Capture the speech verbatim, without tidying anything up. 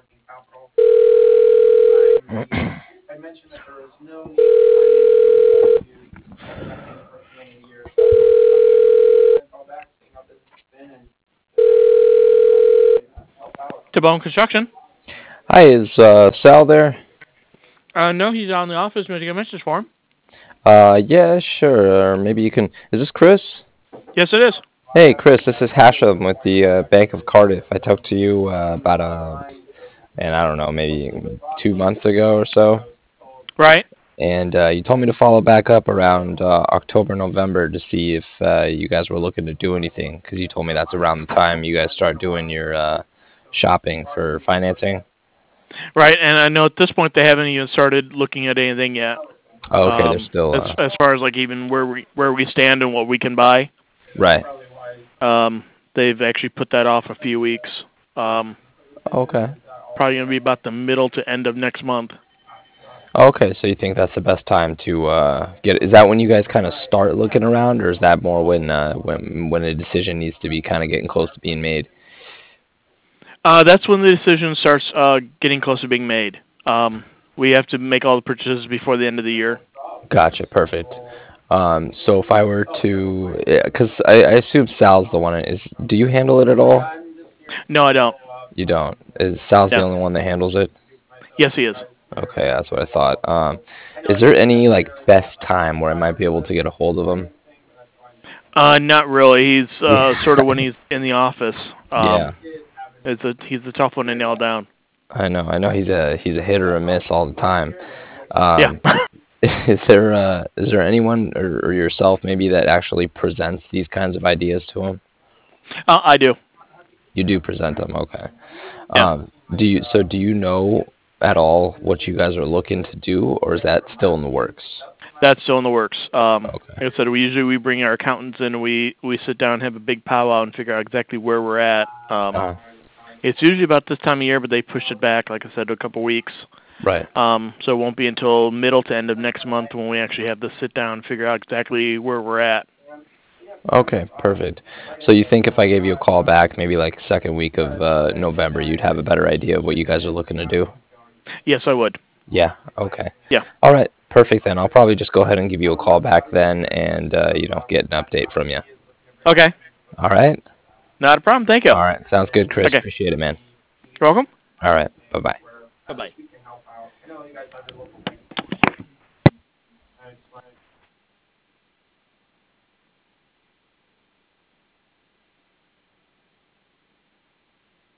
To Bone Construction. Hi, is uh, Sal there? Uh, no, he's out in the office. May I take a message for him? Uh, yeah, sure. Or maybe you can. Is this Chris? Yes, it is. Hey, Chris, this is Hashem with the uh, Bank of Cardiff. I talked to you uh, about uh, and I don't know, maybe two months ago or so, Right. and uh, you told me to follow back up around uh, October, November to see if uh, you guys were looking to do anything, because you told me that's around the time you guys start doing your uh, shopping for financing. Right, and I know at this point they haven't even started looking at anything yet. Oh, okay, they're Um, still as uh, as far as like even where we where we stand and what we can buy. right. Um, they've actually put that off a few weeks. Um, Okay. probably gonna be about the middle to end of next month. Okay, so you think that's the best time to uh, get? Is that when you guys kind of start looking around, or is that more when uh, when when a decision needs to be kind of getting close to being made? Uh, that's when the decision starts uh, getting close to being made. Um, we have to make all the purchases before the end of the year. Gotcha, perfect. Um, so if I were to, because I, I assume Sal's the one. Is do you handle it at all? No, I don't. You don't. Is Sal's the No. only one that handles it? Yes, he is. Okay, that's what I thought. Um, is there any like best time where I might be able to get a hold of him? Uh, not really. He's uh, Yeah. sort of when he's in the office. Um, Yeah. it's a he's a tough one to nail down. I know. I know he's a he's a hit or a miss all the time. Yeah. Um, is there uh, is there anyone or, or yourself maybe that actually presents these kinds of ideas to him? uh, I do. You do present them, okay. Yeah. Um, do you so do you know at all what you guys are looking to do, or is that still in the works? That's still in the works. Um, Okay. like I said, we usually we bring our accountants in and we we sit down and have a big powwow and figure out exactly where we're at. Um, Uh, it's usually about this time of year, but they pushed it back, like I said, a couple weeks. right. Um, so it won't be until middle to end of next month when we actually have to sit down and figure out exactly where we're at. Okay, perfect. So you think if I gave you a call back, maybe like second week of uh, November, you'd have a better idea of what you guys are looking to do? Yes, I would. Yeah. Okay. Yeah. All right. Perfect. Then I'll probably just go ahead and give you a call back then, and uh, you know, get an update from you. Okay. All right. Not a problem. Thank you. All right. Sounds good, Chris. Okay. Appreciate it, man. You're welcome. All right. Bye bye. Bye bye.